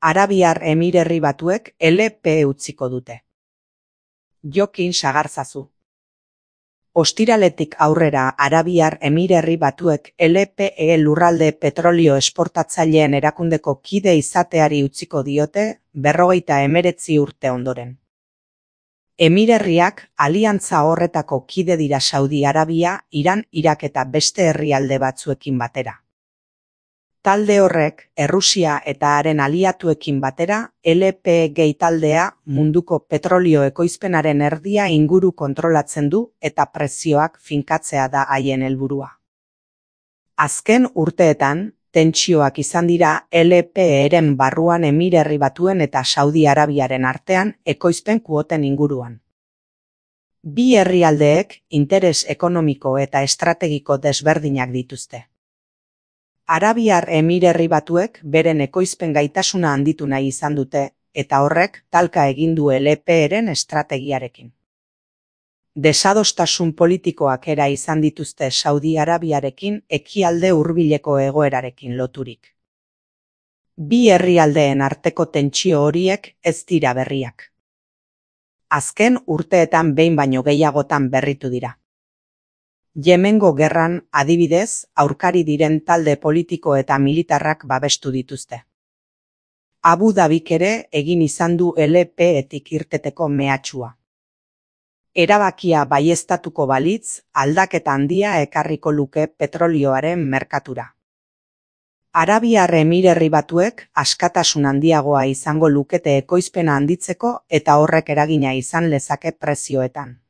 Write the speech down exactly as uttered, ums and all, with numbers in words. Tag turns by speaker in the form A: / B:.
A: Arabiar Emirerri Batuek L P E utziko dute. Jokin sagarzazu. Ostiraletik aurrera Arabiar Emirerri Batuek L P E lurralde petrolio esportatzaileen erakundeko kide izateari utziko diote berrogeita hemeretzi urte ondoren. Emirerriak aliantza horretako kide dira Saudi Arabia, Iran, Irak eta beste herrialde batzuekin batera. Talde horrek, Errusia eta haren aliatuekin batera, L P E gehi taldea munduko petrolio ekoizpenaren erdia inguru kontrolatzen du eta prezioak finkatzea da haien helburua. Azken urteetan, tentsioak izan dira L P E-ren barruan Emirerri Batuen eta Saudi Arabiaren artean ekoizpen kuoten inguruan. Bi herrialdeek interes ekonomiko eta estrategiko desberdinak dituzte. Arabiar Emirerri Batuek beren ekoizpen gaitasuna handitu nahi izan dute, eta horrek talka egin du L P E-ren estrategiarekin. Desadostasun politikoak era izan dituzte Saudi Arabiarekin ekialde hurbileko egoerarekin loturik. Bi herrialdeen arteko tentsio horiek ez dira berriak. Azken urteetan behin baino gehiagotan berritu dira. Yemengo gerran, adibidez, aurkari diren talde politiko eta militarrak babestu dituzte. Abu Dhabik ere egin izan du L P E-tik irteteko mehatxua. Erabakia baieztatuko balitz, aldaketa handia ekarriko luke petrolioaren merkatura. Arabiar Emirerri Batuek askatasun handiagoa izango lukete ekoizpena handitzeko eta horrek eragina izan lezake prezioetan.